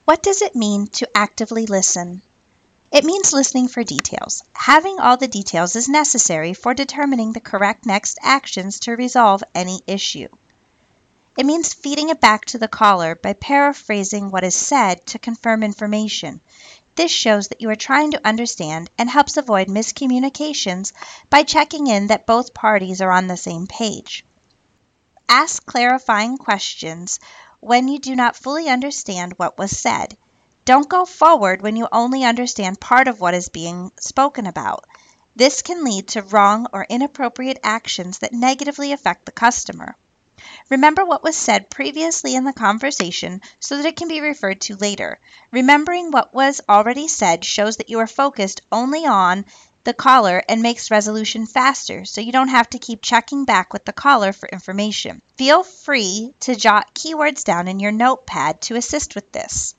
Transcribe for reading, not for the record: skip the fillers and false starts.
What does it mean to actively listen? It means listening for details. Having all the details is necessary for determining the correct next actions to resolve any issue. It means feeding it back to the caller by paraphrasing what is said to confirm information. This shows that you are trying to understand and helps avoid miscommunications by checking in that both parties are on the same page. Ask clarifying questions when you do not fully understand what was said. Don't go forward when you only understand part of what is being spoken about. This can lead to wrong or inappropriate actions that negatively affect the customer. Remember what was said previously in the conversation so that it can be referred to later. Remembering what was already said shows that you are focused only on the caller and makes resolution faster, so you don't have to keep checking back with the caller for information. Feel free to jot keywords down in your notepad to assist with this.